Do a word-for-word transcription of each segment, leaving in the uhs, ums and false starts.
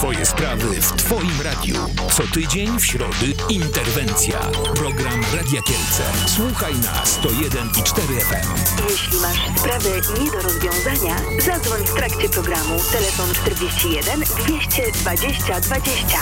Twoje sprawy w Twoim radiu. Co tydzień w środy interwencja. Program Radia Kielce. Słuchaj na sto jeden i cztery F M. Jeśli masz sprawę nie do rozwiązania, zadzwoń w trakcie programu. Telefon czterdzieści jeden dwieście dwadzieścia dwadzieścia.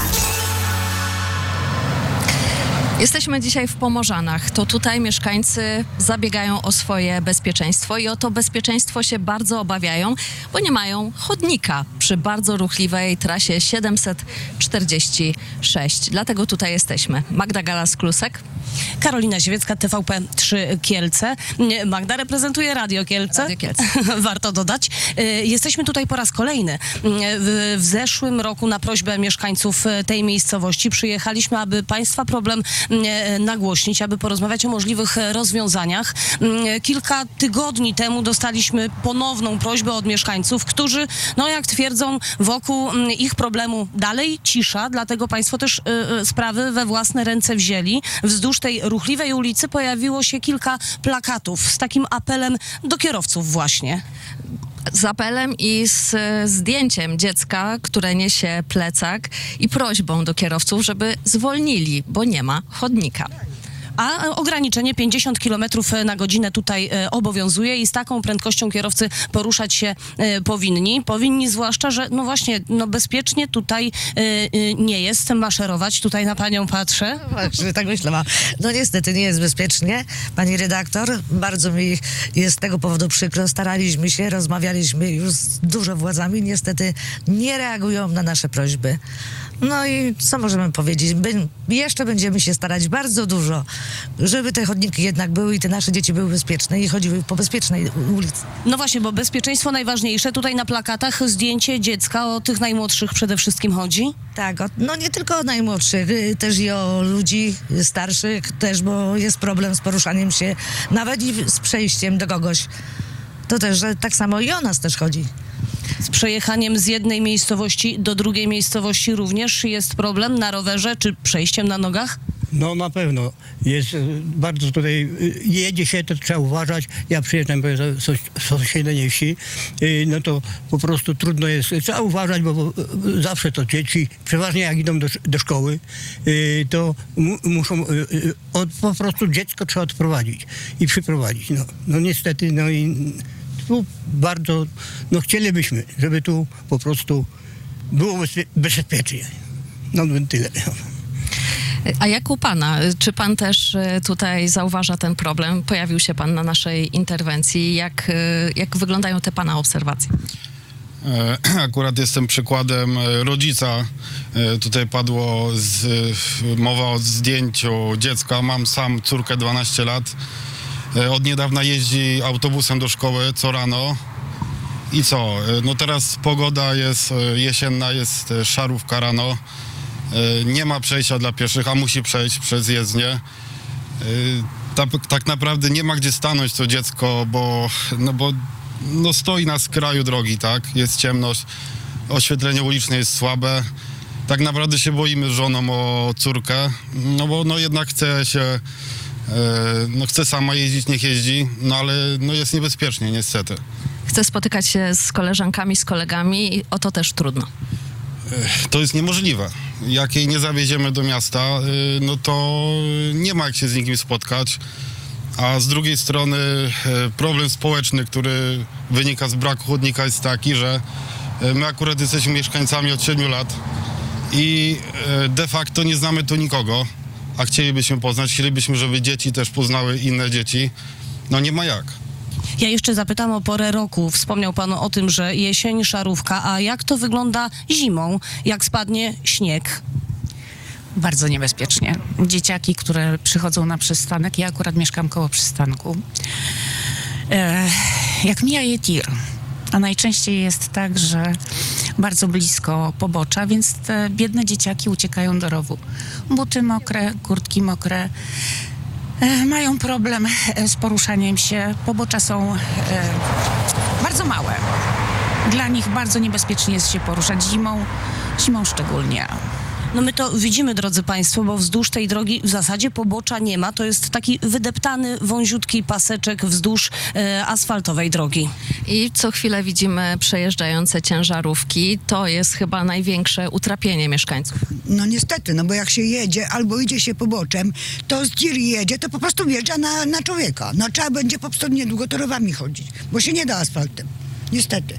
Jesteśmy dzisiaj w Pomorzanach. To tutaj mieszkańcy zabiegają o swoje bezpieczeństwo i o to bezpieczeństwo się bardzo obawiają, bo nie mają chodnika przy bardzo ruchliwej trasie siedemset czterdzieści sześć. Dlatego tutaj jesteśmy. Magda Galas-Klusek. Karolina Siewiecka, T V P trzy Kielce. Magda reprezentuje Radio Kielce. Radio Kielce. Warto dodać. Jesteśmy tutaj po raz kolejny. W, w zeszłym roku na prośbę mieszkańców tej miejscowości przyjechaliśmy, aby Państwa problem nagłośnić, aby porozmawiać o możliwych rozwiązaniach. Kilka tygodni temu dostaliśmy ponowną prośbę od mieszkańców, którzy, no jak twierdzą, wokół ich problemu dalej cisza, dlatego Państwo też y, sprawy we własne ręce wzięli. Wzdłuż tej ruchliwej ulicy pojawiło się kilka plakatów z takim apelem do kierowców właśnie. Z apelem i z zdjęciem dziecka, które niesie plecak i prośbą do kierowców, żeby zwolnili, bo nie ma chodnika. A ograniczenie pięćdziesiąt kilometrów na godzinę tutaj e, obowiązuje i z taką prędkością kierowcy poruszać się e, powinni. Powinni zwłaszcza, że no właśnie, no bezpiecznie tutaj e, e, nie jest maszerować. Tutaj na panią patrzę. Właśnie, tak myślałam. No niestety nie jest bezpiecznie, pani redaktor. Bardzo mi jest z tego powodu przykro. Staraliśmy się, rozmawialiśmy już z dużo władzami. Niestety nie reagują na nasze prośby. No i co możemy powiedzieć? By, jeszcze będziemy się starać bardzo dużo, żeby te chodniki jednak były i te nasze dzieci były bezpieczne i chodziły po bezpiecznej ulicy. No właśnie, bo bezpieczeństwo najważniejsze. Tutaj na plakatach zdjęcie dziecka, o tych najmłodszych przede wszystkim chodzi. Tak, o, no nie tylko o najmłodszych, też i o ludzi starszych też, bo jest problem z poruszaniem się, nawet i z przejściem do kogoś. To też, że tak samo i o nas też chodzi. Z przejechaniem z jednej miejscowości do drugiej miejscowości również jest problem na rowerze czy przejściem na nogach? No na pewno. Jest bardzo tutaj, jedzie się, to trzeba uważać. Ja przyjeżdżam z sąsiedniej wsi, no to po prostu trudno jest. Trzeba uważać, bo, bo zawsze to dzieci, przeważnie jak idą do, do szkoły, to mu, muszą, od, po prostu dziecko trzeba odprowadzić i przyprowadzić. No, no niestety, no i tu bardzo, no chcielibyśmy, żeby tu po prostu było bezpiecznie. No tyle. A jak u pana? Czy pan też tutaj zauważa ten problem? Pojawił się pan na naszej interwencji. Jak, jak wyglądają te pana obserwacje? Akurat jestem przykładem rodzica. Tutaj padło z, mowa o zdjęciu dziecka. Mam sam córkę dwanaście lat. Od niedawna jeździ autobusem do szkoły co rano. I co? No teraz pogoda jest jesienna, jest szarówka rano. Nie ma przejścia dla pieszych, a musi przejść przez jezdnię. Tak, tak naprawdę nie ma gdzie stanąć to dziecko, bo, no bo no stoi na skraju drogi, tak? Jest ciemność, oświetlenie uliczne jest słabe. Tak naprawdę się boimy z żoną o córkę, no bo no jednak chce się, no chce sama jeździć, niech jeździ, no ale no jest niebezpiecznie niestety. Chce spotykać się z koleżankami, z kolegami i o to też trudno. To jest niemożliwe. Jak jej nie zawieziemy do miasta, no to nie ma jak się z nikim spotkać. A z drugiej strony problem społeczny, który wynika z braku chodnika jest taki, że my akurat jesteśmy mieszkańcami od siedmiu lat i de facto nie znamy tu nikogo, a chcielibyśmy poznać, chcielibyśmy, żeby dzieci też poznały inne dzieci. No nie ma jak. Ja jeszcze zapytam o porę roku. Wspomniał pan o tym, że jesień, szarówka, a jak to wygląda zimą, jak spadnie śnieg? Bardzo niebezpiecznie. Dzieciaki, które przychodzą na przystanek, ja akurat mieszkam koło przystanku, e, jak mija je tir, a najczęściej jest tak, że bardzo blisko pobocza, więc te biedne dzieciaki uciekają do rowu. Buty mokre, kurtki mokre. Mają problem z poruszaniem się. Pobocza są e, bardzo małe. Dla nich bardzo niebezpiecznie jest się poruszać zimą, zimą szczególnie. No my to widzimy, drodzy Państwo, bo wzdłuż tej drogi w zasadzie pobocza nie ma. To jest taki wydeptany, wąziutki paseczek wzdłuż e, asfaltowej drogi. I co chwilę widzimy przejeżdżające ciężarówki. To jest chyba największe utrapienie mieszkańców. No niestety, no bo jak się jedzie albo idzie się poboczem, to z tir jedzie, to po prostu wjeżdża na, na człowieka. No trzeba będzie po prostu niedługo torowami chodzić, bo się nie da asfaltem. Niestety.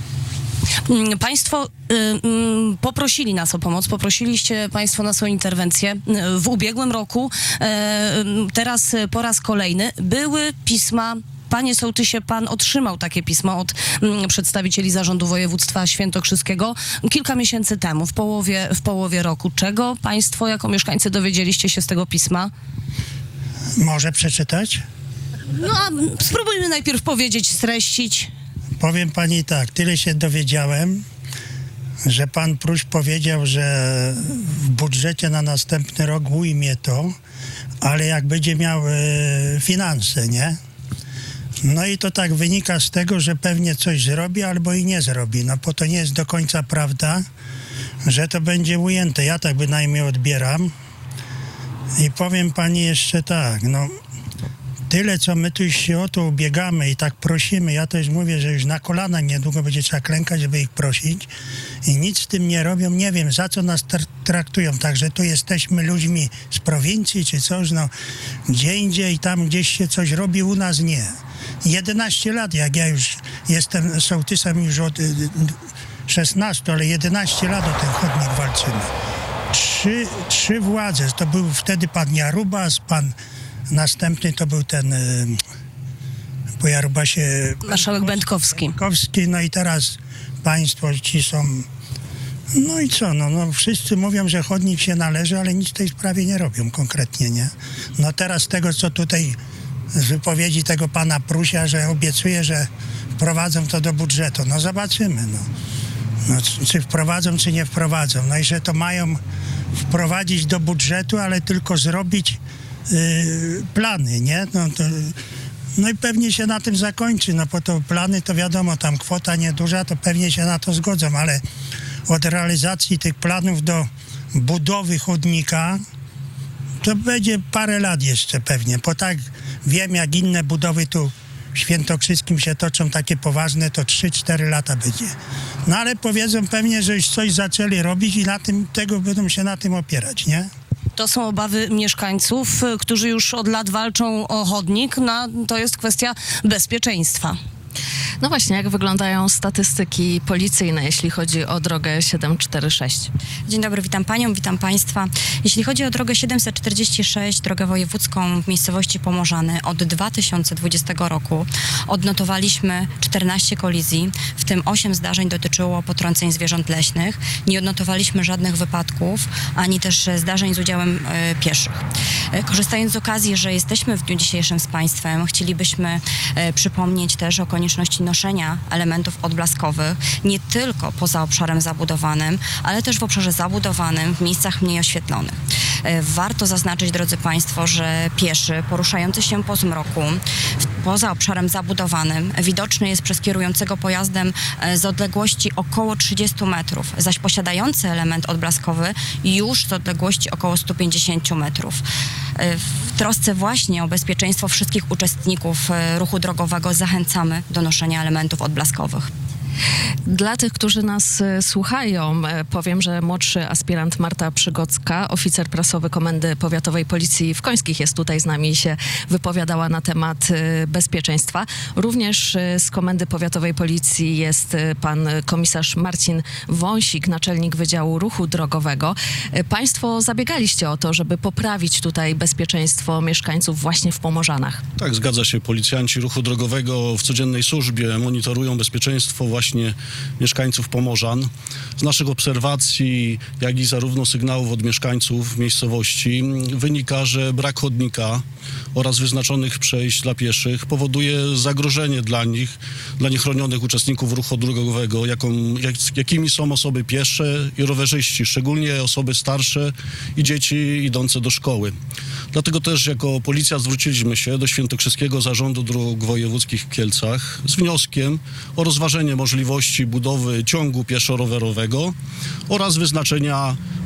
Państwo y, y, poprosili nas o pomoc, poprosiliście Państwo nas o interwencję. W ubiegłym roku, y, teraz po raz kolejny, były pisma. Panie sołtysie, pan otrzymał takie pismo od mm, przedstawicieli Zarządu Województwa Świętokrzyskiego kilka miesięcy temu, w połowie, w połowie roku. Czego Państwo jako mieszkańcy dowiedzieliście się z tego pisma? Może przeczytać? No, a spróbujmy najpierw powiedzieć, streścić. Powiem pani tak, tyle się dowiedziałem, że pan Pruś powiedział, że w budżecie na następny rok ujmie to, ale jak będzie miał e, finanse, nie? No i to tak wynika z tego, że pewnie coś zrobi albo i nie zrobi. No bo to nie jest do końca prawda, że to będzie ujęte. Ja tak bynajmniej odbieram. I powiem pani jeszcze tak, no tyle, co my tu się o to ubiegamy i tak prosimy, ja też mówię, że już na kolana niedługo będzie trzeba klękać, żeby ich prosić i nic z tym nie robią, nie wiem, za co nas tra- traktują, także tu jesteśmy ludźmi z prowincji czy coś, no gdzie indziej, tam gdzieś się coś robi, u nas nie. jedenaście lat, jak ja już jestem sołtysem już od szesnastu, ale jedenaście lat o ten chodnik walczymy. Trzy, trzy władze, to był wtedy pan Jarubas, pan następny to był ten y, po Jarubasie marszałek Będkowski. Będkowski. No i teraz państwo ci są, no i co, no, no wszyscy mówią, że chodnik się należy, ale nic w tej sprawie nie robią konkretnie, nie? No teraz z tego, co tutaj z wypowiedzi tego pana Prusia, że obiecuje, że wprowadzą to do budżetu, no zobaczymy, no. No, czy wprowadzą, czy nie wprowadzą. No i że to mają wprowadzić do budżetu, ale tylko zrobić Yy, plany, nie? No, to, no i pewnie się na tym zakończy, no bo to plany to wiadomo, tam kwota nieduża, to pewnie się na to zgodzą, ale od realizacji tych planów do budowy chodnika to będzie parę lat jeszcze pewnie, bo tak wiem, jak inne budowy tu w Świętokrzyskim się toczą takie poważne, to trzy cztery lata będzie. No ale powiedzą pewnie, że już coś zaczęli robić i na tym, tego będą się na tym opierać, nie? To są obawy mieszkańców, którzy już od lat walczą o chodnik. No, to jest kwestia bezpieczeństwa. No właśnie, jak wyglądają statystyki policyjne, jeśli chodzi o drogę siedem cztery sześć? Dzień dobry, witam panią, witam państwa. Jeśli chodzi o drogę siedemset czterdzieści sześć, drogę wojewódzką w miejscowości Pomorzany, od dwa tysiące dwudziestego roku odnotowaliśmy czternaście kolizji, w tym osiem zdarzeń dotyczyło potrąceń zwierząt leśnych. Nie odnotowaliśmy żadnych wypadków, ani też zdarzeń z udziałem e, pieszych. E, korzystając z okazji, że jesteśmy w dniu dzisiejszym z państwem, chcielibyśmy e, przypomnieć też o konieczności noszenia elementów odblaskowych nie tylko poza obszarem zabudowanym, ale też w obszarze zabudowanym, w miejscach mniej oświetlonych. Warto zaznaczyć, drodzy państwo, że pieszy poruszający się po zmroku poza obszarem zabudowanym widoczny jest przez kierującego pojazdem z odległości około trzydziestu metrów, zaś posiadający element odblaskowy już z odległości około stu pięćdziesięciu metrów. W trosce właśnie o bezpieczeństwo wszystkich uczestników ruchu drogowego zachęcamy do noszenia elementów odblaskowych. Dla tych, którzy nas e, słuchają, e, powiem, że młodszy aspirant Marta Przygocka, oficer prasowy Komendy Powiatowej Policji w Końskich, jest tutaj z nami i się wypowiadała na temat e, bezpieczeństwa. Również e, z Komendy Powiatowej Policji jest e, pan komisarz Marcin Wąsik, naczelnik Wydziału Ruchu Drogowego. E, państwo zabiegaliście o to, żeby poprawić tutaj bezpieczeństwo mieszkańców właśnie w Pomorzanach. Tak, zgadza się. Policjanci ruchu drogowego w codziennej służbie monitorują bezpieczeństwo właśnie mieszkańców Pomorzan. Z naszych obserwacji, jak i zarówno sygnałów od mieszkańców miejscowości wynika, że brak chodnika oraz wyznaczonych przejść dla pieszych powoduje zagrożenie dla nich, dla niechronionych uczestników ruchu drogowego, jaką, jak, jakimi są osoby piesze i rowerzyści, szczególnie osoby starsze i dzieci idące do szkoły. Dlatego też jako policja zwróciliśmy się do Świętokrzyskiego Zarządu Dróg Wojewódzkich w Kielcach z wnioskiem o rozważenie możliwości budowy ciągu pieszo-rowerowego oraz wyznaczenia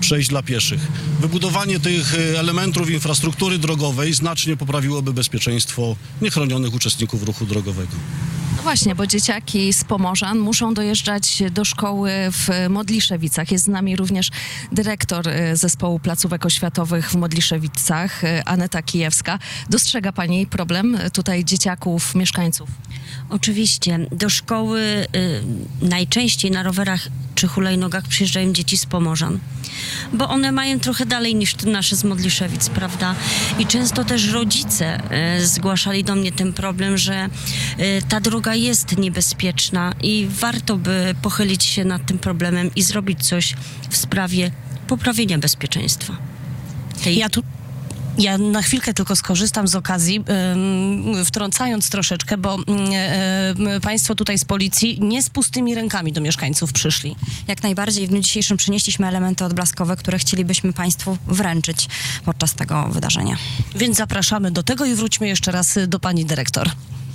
przejść dla pieszych. Wybudowanie tych elementów infrastruktury drogowej znacznie poprawiłoby bezpieczeństwo niechronionych uczestników ruchu drogowego. No właśnie, bo dzieciaki z Pomorzan muszą dojeżdżać do szkoły w Modliszewicach. Jest z nami również dyrektor zespołu placówek oświatowych w Modliszewicach, Aneta Kijewska. Dostrzega pani problem tutaj dzieciaków, mieszkańców? Oczywiście. Do szkoły y, najczęściej na rowerach czy hulajnogach przyjeżdżają dzieci z Pomorzan, bo one mają trochę dalej niż nasze z Modliszewic, prawda? I często też rodzice y, zgłaszali do mnie ten problem, że y, ta droga jest niebezpieczna i warto by pochylić się nad tym problemem i zrobić coś w sprawie poprawienia bezpieczeństwa. Tej... Ja tu Ja na chwilkę tylko skorzystam z okazji, yy, wtrącając troszeczkę, bo yy, państwo tutaj z policji nie z pustymi rękami do mieszkańców przyszli. Jak najbardziej. W dniu dzisiejszym przynieśliśmy elementy odblaskowe, które chcielibyśmy państwu wręczyć podczas tego wydarzenia. Więc zapraszamy do tego i wróćmy jeszcze raz do pani dyrektor.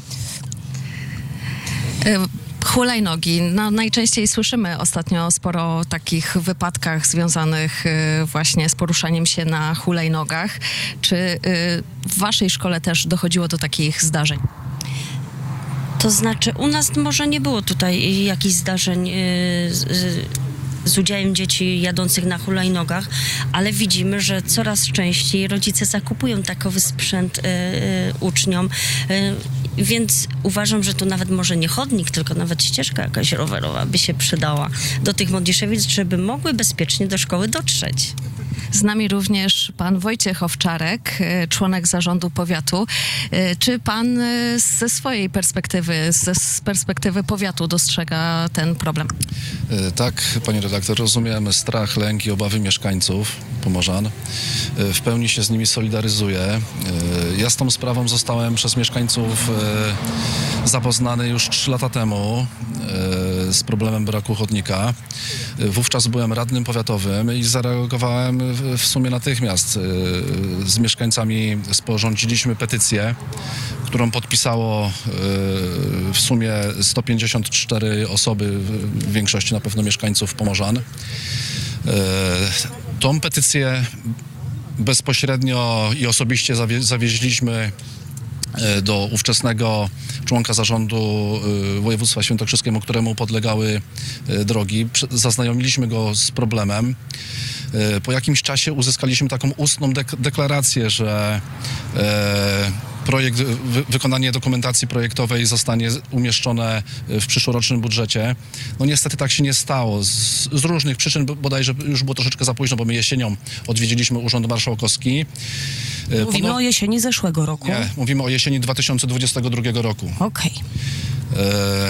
Hulajnogi. No, najczęściej słyszymy ostatnio sporo o takich wypadkach związanych y, właśnie z poruszaniem się na hulajnogach. Czy y, w waszej szkole też dochodziło do takich zdarzeń? To znaczy, u nas może nie było tutaj jakichś zdarzeń yy, z, z udziałem dzieci jadących na hulajnogach, ale widzimy, że coraz częściej rodzice zakupują takowy sprzęt yy, yy, uczniom, yy, więc uważam, że to nawet może nie chodnik, tylko nawet ścieżka jakaś rowerowa by się przydała do tych Modliszewic, żeby mogły bezpiecznie do szkoły dotrzeć. Z nami również pan Wojciech Owczarek, członek zarządu powiatu. Czy pan ze swojej perspektywy, z perspektywy powiatu dostrzega ten problem? Tak, pani redaktor, rozumiem strach, lęk i obawy mieszkańców Pomorzan. W pełni się z nimi solidaryzuję. Ja z tą sprawą zostałem przez mieszkańców zapoznany już trzy lata temu z problemem braku chodnika. Wówczas byłem radnym powiatowym i zareagowałem w sumie natychmiast. Z mieszkańcami sporządziliśmy petycję, którą podpisało w sumie sto pięćdziesiąt cztery osoby, w większości na pewno mieszkańców Pomorzan. Tą petycję bezpośrednio i osobiście zawie- zawieźliśmy do ówczesnego członka zarządu województwa świętokrzyskiego, któremu podlegały drogi. Zaznajomiliśmy go z problemem. Po jakimś czasie uzyskaliśmy taką ustną dek- deklarację, że e, projekt, wy- wykonanie dokumentacji projektowej zostanie umieszczone w przyszłorocznym budżecie. No niestety tak się nie stało. Z, z różnych przyczyn, bodajże już było troszeczkę za późno, bo my jesienią odwiedziliśmy Urząd Marszałkowski. Mówimy Pono... o jesieni zeszłego roku. Nie, mówimy o jesieni dwa tysiące dwudziestego drugiego roku. Okej. Okay.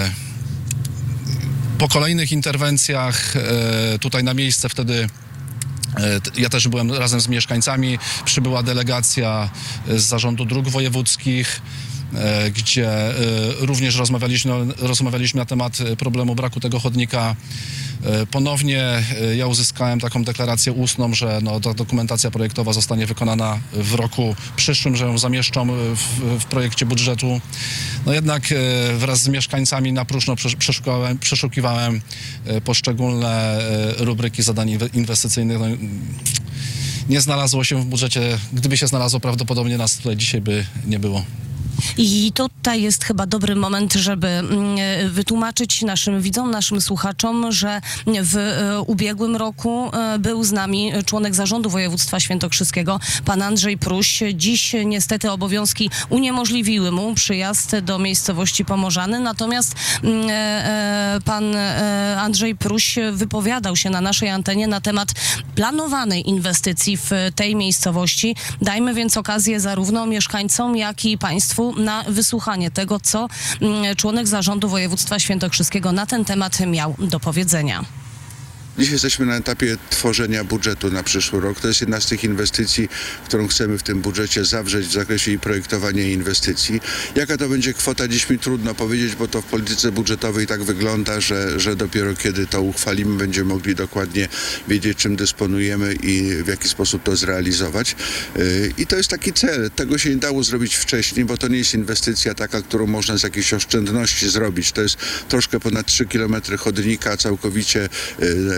Po kolejnych interwencjach e, tutaj na miejsce wtedy ja też byłem razem z mieszkańcami, przybyła delegacja z Zarządu Dróg Wojewódzkich, gdzie również rozmawialiśmy, rozmawialiśmy na temat problemu braku tego chodnika. Ponownie ja uzyskałem taką deklarację ustną, że no, ta dokumentacja projektowa zostanie wykonana w roku przyszłym, że ją zamieszczą w, w projekcie budżetu. No jednak wraz z mieszkańcami na próżno przeszukiwałem, przeszukiwałem poszczególne rubryki zadań inwestycyjnych. No, nie znalazło się w budżecie. Gdyby się znalazło, prawdopodobnie nas tutaj dzisiaj by nie było. I tutaj jest chyba dobry moment, żeby wytłumaczyć naszym widzom, naszym słuchaczom, że w ubiegłym roku był z nami członek zarządu województwa świętokrzyskiego, pan Andrzej Pruś. Dziś niestety obowiązki uniemożliwiły mu przyjazd do miejscowości Pomorzany, natomiast pan Andrzej Pruś wypowiadał się na naszej antenie na temat planowanej inwestycji w tej miejscowości. Dajmy więc okazję zarówno mieszkańcom, jak i państwu na wysłuchanie tego, co członek zarządu województwa świętokrzyskiego na ten temat miał do powiedzenia. Dziś jesteśmy na etapie tworzenia budżetu na przyszły rok. To jest jedna z tych inwestycji, którą chcemy w tym budżecie zawrzeć w zakresie i projektowania inwestycji. Jaka to będzie kwota, dziś mi trudno powiedzieć, bo to w polityce budżetowej tak wygląda, że, że dopiero kiedy to uchwalimy, będziemy mogli dokładnie wiedzieć, czym dysponujemy i w jaki sposób to zrealizować. I to jest taki cel. Tego się nie dało zrobić wcześniej, bo to nie jest inwestycja taka, którą można z jakiejś oszczędności zrobić. To jest troszkę ponad trzy kilometry chodnika całkowicie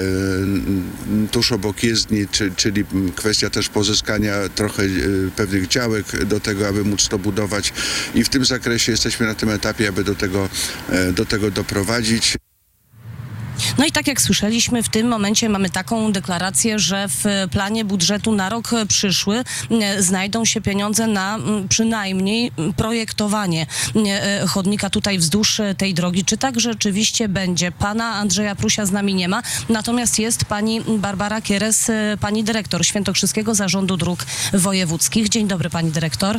tuż obok jezdni, czy, czyli kwestia też pozyskania trochę pewnych działek do tego, aby móc to budować i w tym zakresie jesteśmy na tym etapie, aby do tego, do tego doprowadzić. No i tak jak słyszeliśmy, w tym momencie mamy taką deklarację, że w planie budżetu na rok przyszły znajdą się pieniądze na przynajmniej projektowanie chodnika tutaj wzdłuż tej drogi. Czy tak rzeczywiście będzie? Pana Andrzeja Prusia z nami nie ma, natomiast jest pani Barbara Kieres, pani dyrektor Świętokrzyskiego Zarządu Dróg Wojewódzkich. Dzień dobry, pani dyrektor.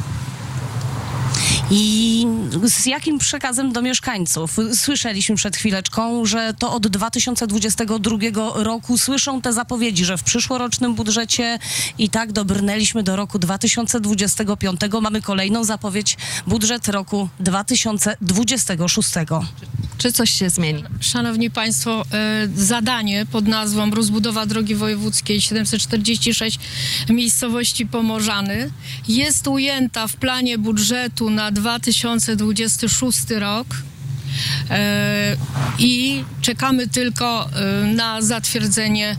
I z jakim przekazem do mieszkańców? Słyszeliśmy przed chwileczką, że to od dwa tysiące dwudziestego drugiego roku słyszą te zapowiedzi, że w przyszłorocznym budżecie i tak dobrnęliśmy do roku dwa tysiące dwudziestego piątego. Mamy kolejną zapowiedź, budżet roku dwa tysiące dwudziestego szóstego. Czy coś się zmieni? Szanowni Państwo, zadanie pod nazwą rozbudowa drogi wojewódzkiej siedemset czterdzieści sześć miejscowości Pomorzany jest ujęta w planie budżetu na dwa tysiące dwudziesty szósty rok i czekamy tylko na zatwierdzenie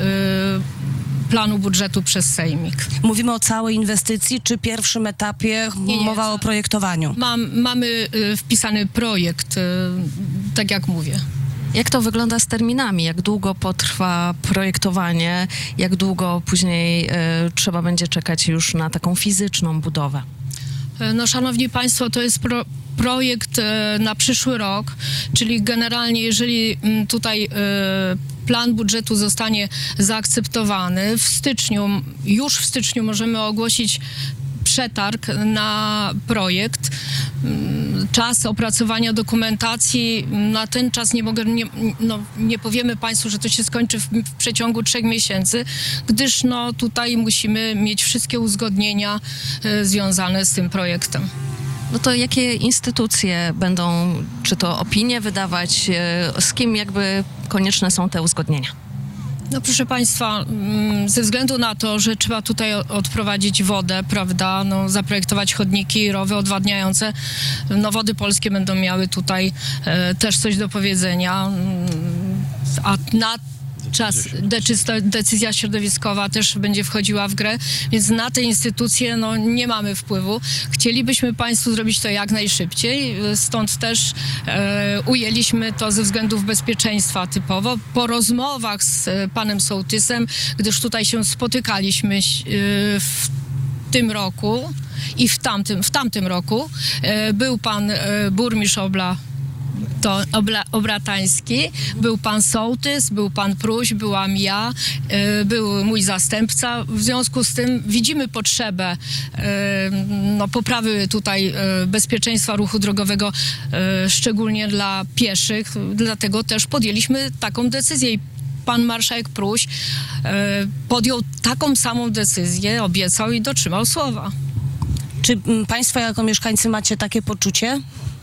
planu budżetu przez Sejmik. Mówimy o całej inwestycji, czy pierwszym etapie nie, nie, mowa o projektowaniu? Mam, mamy y, wpisany projekt, y, tak jak mówię. Jak to wygląda z terminami? Jak długo potrwa projektowanie? Jak długo później y, trzeba będzie czekać już na taką fizyczną budowę? No, szanowni Państwo, to jest pro, projekt e, na przyszły rok, czyli generalnie jeżeli m, tutaj e, plan budżetu zostanie zaakceptowany, w styczniu, już w styczniu możemy ogłosić przetarg na projekt. Czas opracowania dokumentacji, na ten czas nie mogę, nie, no, nie powiemy Państwu, że to się skończy w, w przeciągu trzech miesięcy, gdyż no, tutaj musimy mieć wszystkie uzgodnienia e, związane z tym projektem. No to jakie instytucje będą, czy to opinie wydawać, e, z kim jakby konieczne są te uzgodnienia? No proszę Państwa, ze względu na to, że trzeba tutaj odprowadzić wodę, prawda, no, zaprojektować chodniki, rowy odwadniające, no Wody Polskie będą miały tutaj e, też coś do powiedzenia, a na czas decyzja środowiskowa też będzie wchodziła w grę, więc na te instytucje no, nie mamy wpływu. Chcielibyśmy Państwu zrobić to jak najszybciej, stąd też e, ujęliśmy to ze względów bezpieczeństwa typowo. Po rozmowach z panem sołtysem, gdyż tutaj się spotykaliśmy e, w tym roku i w tamtym, w tamtym roku, e, był pan e, burmistrz Obla to Obla, Obratański, był pan sołtys, był pan Pruś, byłam ja, y, był mój zastępca. W związku z tym widzimy potrzebę y, no, poprawy tutaj y, bezpieczeństwa ruchu drogowego, y, szczególnie dla pieszych, dlatego też podjęliśmy taką decyzję i pan marszałek Pruś y, podjął taką samą decyzję, obiecał i dotrzymał słowa. Czy Państwo jako mieszkańcy macie takie poczucie?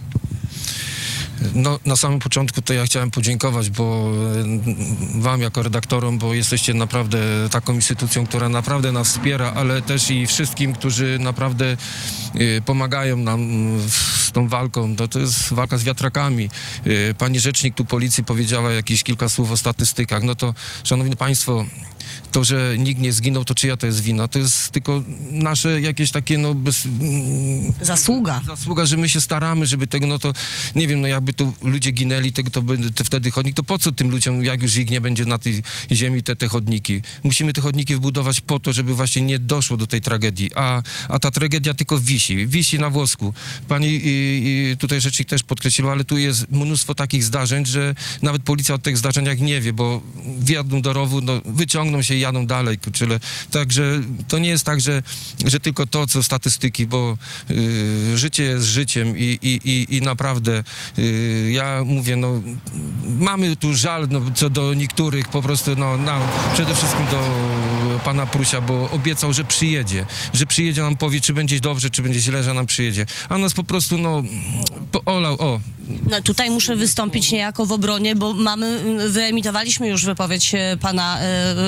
No, na samym początku to ja chciałem podziękować, bo wam jako redaktorom, bo jesteście naprawdę taką instytucją, która naprawdę nas wspiera, ale też i wszystkim, którzy naprawdę y, pomagają nam z tą walką. To, to jest walka z wiatrakami. Y, pani rzecznik tu policji powiedziała jakieś kilka słów o statystykach. No to, szanowni państwo, to, że nikt nie zginął, to czyja to jest wina? To jest tylko nasze jakieś takie, no... Bez, zasługa. Zasługa, że my się staramy, żeby tego, no to, nie wiem, no jakby tu ludzie ginęli, tego, to, to wtedy chodnik, to po co tym ludziom, jak już ich nie będzie na tej ziemi, te, te chodniki? Musimy te chodniki wbudować po to, żeby właśnie nie doszło do tej tragedii, a, a ta tragedia tylko wisi, wisi na włosku. Pani i, i tutaj rzecznik też podkreśliła, ale tu jest mnóstwo takich zdarzeń, że nawet policja o tych zdarzeniach nie wie, bo wjadą do rowu, no, wyciągną się i jadą dalej, czyli także to nie jest tak, że, że tylko to, co statystyki, bo y, życie jest życiem i, i, i, i naprawdę y, ja mówię, no mamy tu żal no, co do niektórych, po prostu no, no przede wszystkim do pana Prusia, bo obiecał, że przyjedzie, że przyjedzie nam powie, czy będzie dobrze, czy będzie źle, że nam przyjedzie, a nas po prostu no olał, o. No tutaj muszę wystąpić niejako w obronie, bo mamy, wyemitowaliśmy już wypowiedź pana y, członka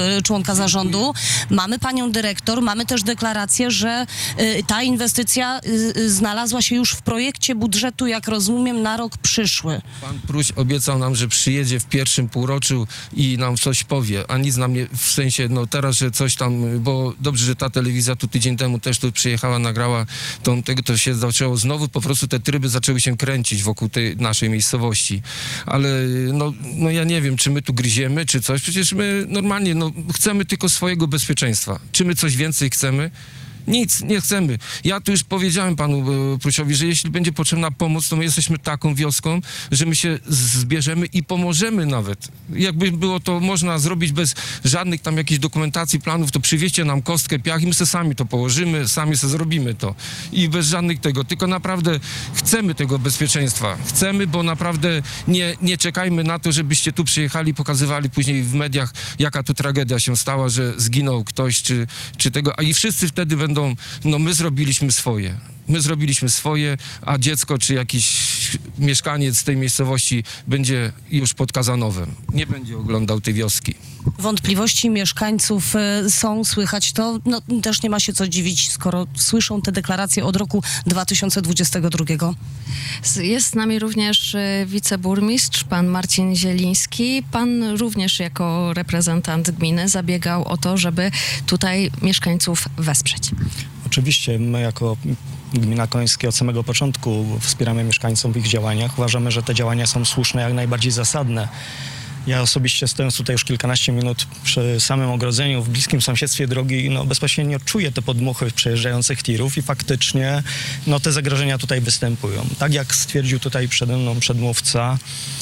członka zarządu, mamy panią dyrektor, mamy też deklarację, że y, ta inwestycja y, y, znalazła się już w projekcie budżetu, jak rozumiem, na rok przyszły. Pan Pruś obiecał nam, że przyjedzie w pierwszym półroczu i nam coś powie, a nic nam nie, w sensie, no teraz, że coś tam, bo dobrze, że ta telewizja tu tydzień temu też tu przyjechała, nagrała, to, tego to się zaczęło znowu, po prostu te tryby zaczęły się kręcić wokół tej naszej miejscowości, ale no, no ja nie wiem, czy my tu gryziemy, czy coś, przecież my normalnie, no chcemy tylko swojego bezpieczeństwa. Czy my coś więcej chcemy? Nic, nie chcemy. Ja tu już powiedziałem panu e, Prusiowi, że jeśli będzie potrzebna pomoc, to my jesteśmy taką wioską, że my się zbierzemy i pomożemy nawet. Jakby było to można zrobić bez żadnych tam jakichś dokumentacji, planów, to przywieźcie nam kostkę, piach i my sobie sami to położymy, sami sobie zrobimy to. I bez żadnych tego, tylko naprawdę chcemy tego bezpieczeństwa. Chcemy, bo naprawdę nie, nie czekajmy na to, żebyście tu przyjechali, pokazywali później w mediach, jaka tu tragedia się stała, że zginął ktoś, czy, czy tego, a i wszyscy wtedy będą no my zrobiliśmy swoje. My zrobiliśmy swoje, a dziecko czy jakiś mieszkaniec tej miejscowości będzie już pod Kazanowem. Nie będzie oglądał tej wioski. Wątpliwości mieszkańców y, są, słychać to. No, też nie ma się co dziwić, skoro słyszą te deklaracje od roku dwa tysiące dwudziestego drugiego. Jest z nami również y, wiceburmistrz, pan Marcin Zieliński. Pan również jako reprezentant gminy zabiegał o to, żeby tutaj mieszkańców wesprzeć. Oczywiście my jako Gmina Końskie od samego początku wspieramy mieszkańców w ich działaniach. Uważamy, że te działania są słuszne, jak najbardziej zasadne. Ja osobiście stojąc tutaj już kilkanaście minut przy samym ogrodzeniu, w bliskim sąsiedztwie drogi, no bezpośrednio czuję te podmuchy przejeżdżających tirów i faktycznie no, te zagrożenia tutaj występują. Tak jak stwierdził tutaj przede mną przedmówca,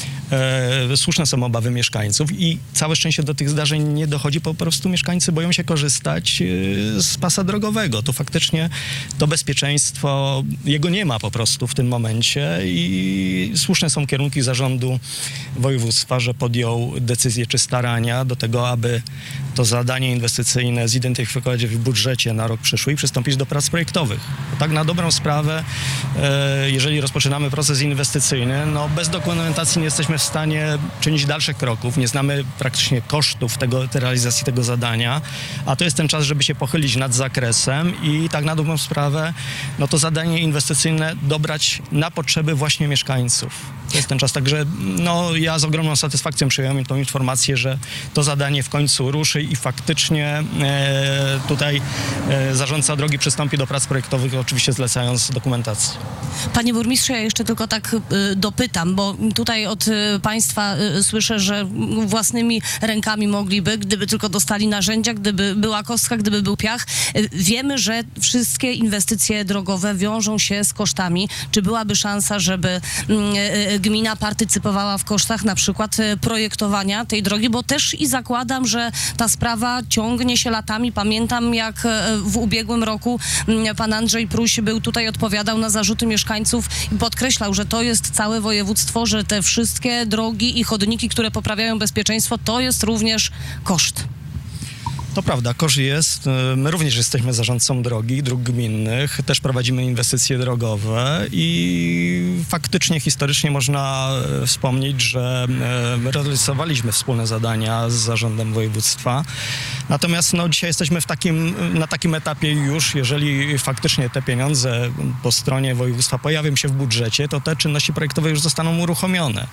E, słuszne są obawy mieszkańców i całe szczęście do tych zdarzeń nie dochodzi, po prostu mieszkańcy boją się korzystać e, z pasa drogowego. To faktycznie to bezpieczeństwo, jego nie ma po prostu w tym momencie i słuszne są kierunki zarządu województwa, że podjął decyzję czy starania do tego, aby to zadanie inwestycyjne zidentyfikować w budżecie na rok przyszły i przystąpić do prac projektowych. Bo tak na dobrą sprawę, e, jeżeli rozpoczynamy proces inwestycyjny, no bez dokumentacji nie jesteśmy w stanie czynić dalszych kroków, nie znamy praktycznie kosztów tego, tej realizacji tego zadania, a to jest ten czas, żeby się pochylić nad zakresem i tak na dobrą sprawę, no to zadanie inwestycyjne dobrać na potrzeby właśnie mieszkańców. To jest ten czas, także no ja z ogromną satysfakcją przyjąłem tą informację, że to zadanie w końcu ruszy i faktycznie e, tutaj e, zarządca drogi przystąpi do prac projektowych, oczywiście zlecając dokumentację. Panie burmistrzu, ja jeszcze tylko tak y, dopytam, bo tutaj od y, państwa y, słyszę, że własnymi rękami mogliby, gdyby tylko dostali narzędzia, gdyby była kostka, gdyby był piach. Y, wiemy, że wszystkie inwestycje drogowe wiążą się z kosztami. Czy byłaby szansa, żeby y, y, gmina partycypowała w kosztach na przykład y, projektowania tej drogi, bo też i zakładam, że ta sprawa ciągnie się latami. Pamiętam, jak y, w ubiegłym roku y, pan Andrzej Pruś był tutaj, odpowiadał na zarzuty mieszkańców i podkreślał, że to jest całe województwo, że te wszystkie drogi i chodniki, które poprawiają bezpieczeństwo, to jest również koszt. To prawda, koszt jest. My również jesteśmy zarządcą drogi, dróg gminnych, też prowadzimy inwestycje drogowe i faktycznie, historycznie można wspomnieć, że realizowaliśmy wspólne zadania z zarządem województwa. Natomiast no, dzisiaj jesteśmy w takim, na takim etapie już, jeżeli faktycznie te pieniądze po stronie województwa pojawią się w budżecie, to te czynności projektowe już zostaną uruchomione.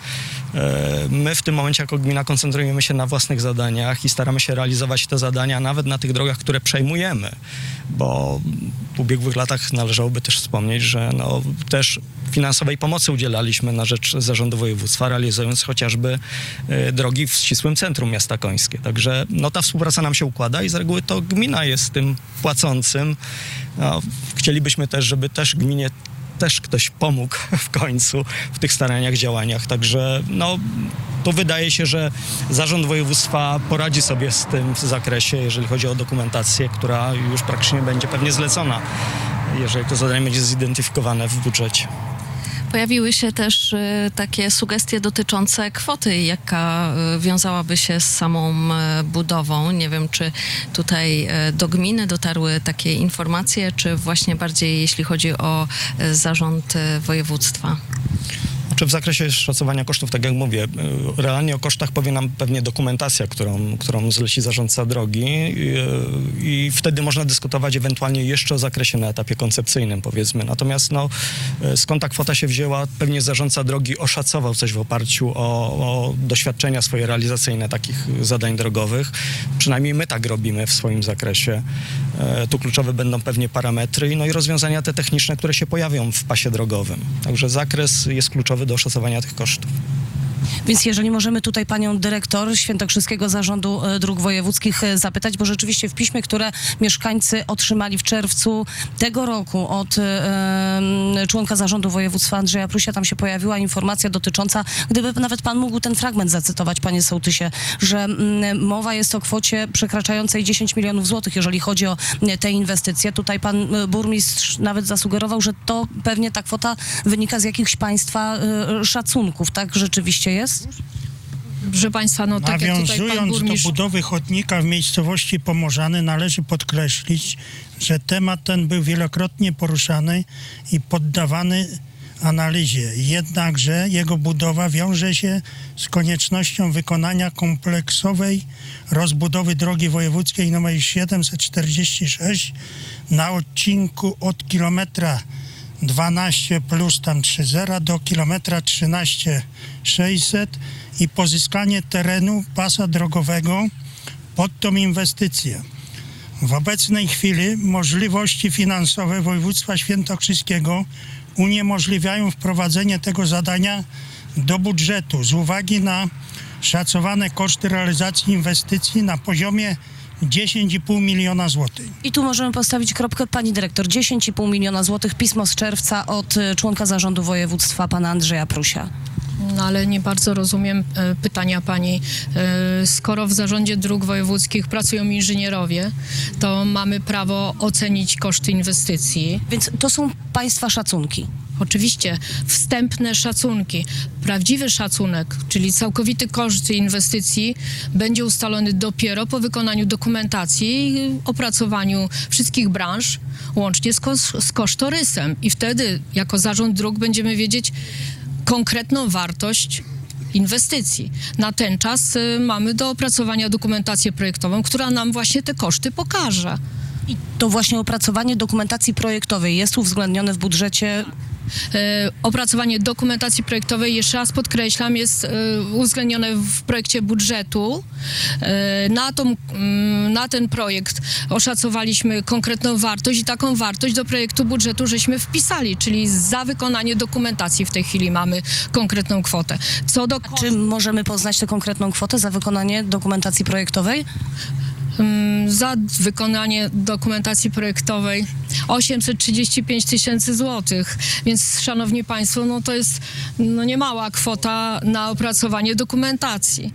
My w tym momencie jako gmina koncentrujemy się na własnych zadaniach i staramy się realizować te zadania nawet na tych drogach, które przejmujemy, bo w ubiegłych latach należałoby też wspomnieć, że no, też finansowej pomocy udzielaliśmy na rzecz zarządu województwa, realizując chociażby y, drogi w ścisłym centrum miasta Końskie. Także no, ta współpraca nam się układa i z reguły to gmina jest tym płacącym. No, chcielibyśmy też, żeby też gminie też ktoś pomógł w końcu w tych staraniach, działaniach. Także no, to wydaje się, że zarząd województwa poradzi sobie z tym w zakresie, jeżeli chodzi o dokumentację, która już praktycznie będzie pewnie zlecona, jeżeli to zadanie będzie zidentyfikowane w budżecie. Pojawiły się też y, takie sugestie dotyczące kwoty, jaka y, wiązałaby się z samą y, budową. Nie wiem, czy tutaj y, do gminy dotarły takie informacje, czy właśnie bardziej jeśli chodzi o y, zarząd y, województwa. Czy w zakresie szacowania kosztów, tak jak mówię, realnie o kosztach powie nam pewnie dokumentacja, którą, którą zleci zarządca drogi i, i wtedy można dyskutować ewentualnie jeszcze o zakresie na etapie koncepcyjnym, powiedzmy. Natomiast no, skąd ta kwota się wzięła, pewnie zarządca drogi oszacował coś w oparciu o, o doświadczenia swoje realizacyjne takich zadań drogowych. Przynajmniej my tak robimy w swoim zakresie. E, tu kluczowe będą pewnie parametry no i rozwiązania te techniczne, które się pojawią w pasie drogowym. Także zakres jest kluczowy do oszacowania tych kosztów. Więc jeżeli możemy tutaj panią dyrektor Świętokrzyskiego Zarządu Dróg Wojewódzkich zapytać, bo rzeczywiście w piśmie, które mieszkańcy otrzymali w czerwcu tego roku od e, członka Zarządu Województwa Andrzeja Prusia, tam się pojawiła informacja dotycząca, gdyby nawet pan mógł ten fragment zacytować, panie sołtysie, że m, mowa jest o kwocie przekraczającej dziesięć milionów złotych, jeżeli chodzi o te inwestycje. Tutaj pan burmistrz nawet zasugerował, że to pewnie ta kwota wynika z jakichś państwa e, szacunków, tak rzeczywiście jest? Proszę państwa, no tak jak tutaj pan Nawiązując burmistrz... do budowy chodnika w miejscowości Pomorzany, należy podkreślić, że temat ten był wielokrotnie poruszany i poddawany analizie. Jednakże jego budowa wiąże się z koniecznością wykonania kompleksowej rozbudowy drogi wojewódzkiej nr siedemset czterdzieści sześć na odcinku od kilometra dwanaście plus tam trzy zera do kilometra trzynaście sześćset i pozyskanie terenu pasa drogowego pod tą inwestycję. W obecnej chwili możliwości finansowe województwa świętokrzyskiego uniemożliwiają wprowadzenie tego zadania do budżetu z uwagi na szacowane koszty realizacji inwestycji na poziomie dziesięć i pół miliona złotych. I tu możemy postawić kropkę. Pani dyrektor, dziesięć i pół miliona złotych, pismo z czerwca od członka Zarządu Województwa, pana Andrzeja Prusia. No ale nie bardzo rozumiem e, pytania pani. E, skoro w Zarządzie Dróg Wojewódzkich pracują inżynierowie, to mamy prawo ocenić koszty inwestycji. Więc to są państwa szacunki. Oczywiście, wstępne szacunki. Prawdziwy szacunek, czyli całkowity koszt inwestycji, będzie ustalony dopiero po wykonaniu dokumentacji i opracowaniu wszystkich branż, łącznie z, kos- z kosztorysem. I wtedy, jako Zarząd Dróg, będziemy wiedzieć konkretną wartość inwestycji. Na ten czas y, mamy do opracowania dokumentację projektową, która nam właśnie te koszty pokaże. I to właśnie opracowanie dokumentacji projektowej jest uwzględnione w budżecie? E, opracowanie dokumentacji projektowej, jeszcze raz podkreślam, jest e, uwzględnione w projekcie budżetu. E, na, tą, m, na ten projekt oszacowaliśmy konkretną wartość i taką wartość do projektu budżetu żeśmy wpisali, czyli za wykonanie dokumentacji w tej chwili mamy konkretną kwotę. Co do... Czy możemy poznać tę konkretną kwotę za wykonanie dokumentacji projektowej? Za wykonanie dokumentacji projektowej osiemset trzydzieści pięć tysięcy złotych, więc szanowni państwo, no to jest no niemała kwota na opracowanie dokumentacji.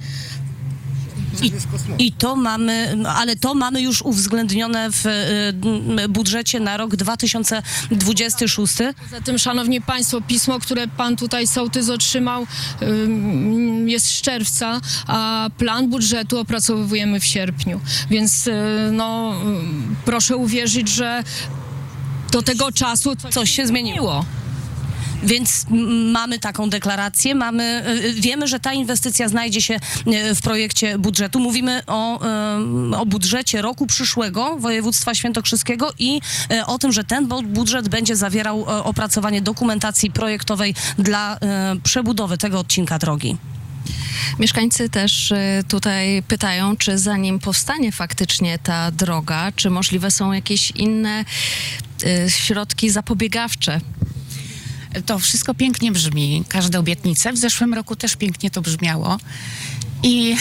I, I to mamy, ale to mamy już uwzględnione w y, budżecie na rok dwa tysiące dwudziesty szósty. Zatem, szanowni państwo, pismo, które pan tutaj sołtys otrzymał, y, jest z czerwca, a plan budżetu opracowujemy w sierpniu. Więc y, no, y, proszę uwierzyć, że do tego czasu coś, coś się zmieniło. Więc mamy taką deklarację, mamy, wiemy, że ta inwestycja znajdzie się w projekcie budżetu. Mówimy o, o budżecie roku przyszłego województwa świętokrzyskiego i o tym, że ten budżet będzie zawierał opracowanie dokumentacji projektowej dla przebudowy tego odcinka drogi. Mieszkańcy też tutaj pytają, czy zanim powstanie faktycznie ta droga, czy możliwe są jakieś inne środki zapobiegawcze? To wszystko pięknie brzmi, każde obietnice. W zeszłym roku też pięknie to brzmiało. I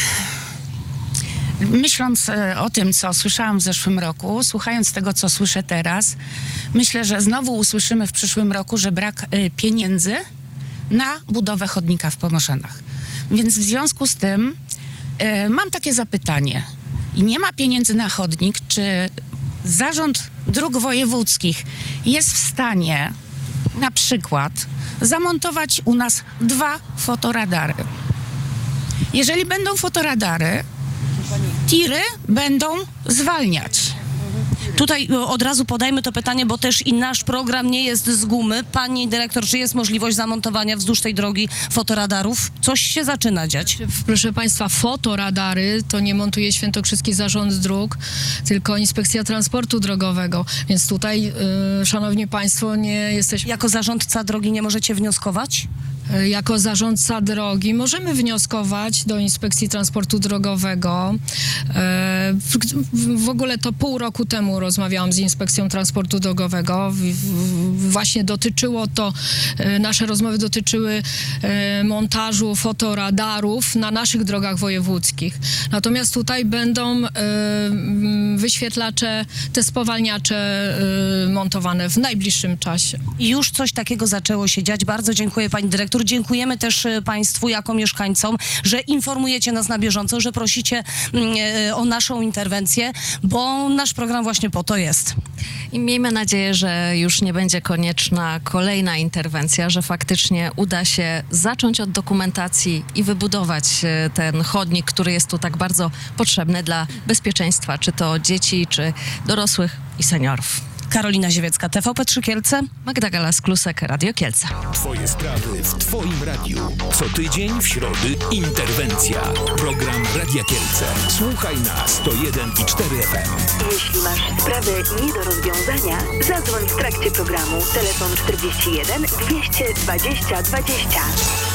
myśląc o tym, co słyszałam w zeszłym roku, słuchając tego, co słyszę teraz, myślę, że znowu usłyszymy w przyszłym roku, że brak pieniędzy na budowę chodnika w Pomorzanach. Więc w związku z tym y, mam takie zapytanie. I nie ma pieniędzy na chodnik, czy Zarząd Dróg Wojewódzkich jest w stanie na przykład zamontować u nas dwa fotoradary. Jeżeli będą fotoradary, tiry będą zwalniać. Tutaj od razu podajmy to pytanie, bo też i nasz program nie jest z gumy. Pani dyrektor, czy jest możliwość zamontowania wzdłuż tej drogi fotoradarów? Coś się zaczyna dziać. Proszę Państwa, fotoradary to nie montuje Świętokrzyski Zarząd Dróg, tylko Inspekcja Transportu Drogowego. Więc tutaj, yy, szanowni Państwo, nie jesteśmy... Jako zarządca drogi nie możecie wnioskować? Jako zarządca drogi możemy wnioskować do Inspekcji Transportu Drogowego. W ogóle to pół roku temu rozmawiałam z Inspekcją Transportu Drogowego. Właśnie dotyczyło to, nasze rozmowy dotyczyły montażu fotoradarów na naszych drogach wojewódzkich. Natomiast tutaj będą wyświetlacze, te spowalniacze montowane w najbliższym czasie. I już coś takiego zaczęło się dziać. Bardzo dziękuję pani dyrektor. Dziękujemy też Państwu jako mieszkańcom, że informujecie nas na bieżąco, że prosicie o naszą interwencję, bo nasz program właśnie po to jest. I miejmy nadzieję, że już nie będzie konieczna kolejna interwencja, że faktycznie uda się zacząć od dokumentacji i wybudować ten chodnik, który jest tu tak bardzo potrzebny dla bezpieczeństwa, czy to dzieci, czy dorosłych i seniorów. Karolina Ziewiecka, T V P trzy Kielce. Magda Galas-Klusek, Radio Kielce. Twoje sprawy w Twoim radiu. Co tydzień w środy interwencja. Program Radia Kielce. Słuchaj na sto jeden i cztery F M. Jeśli masz sprawy nie do rozwiązania, zadzwoń w trakcie programu. Telefon czterdzieści jeden dwieście dwadzieścia dwadzieścia.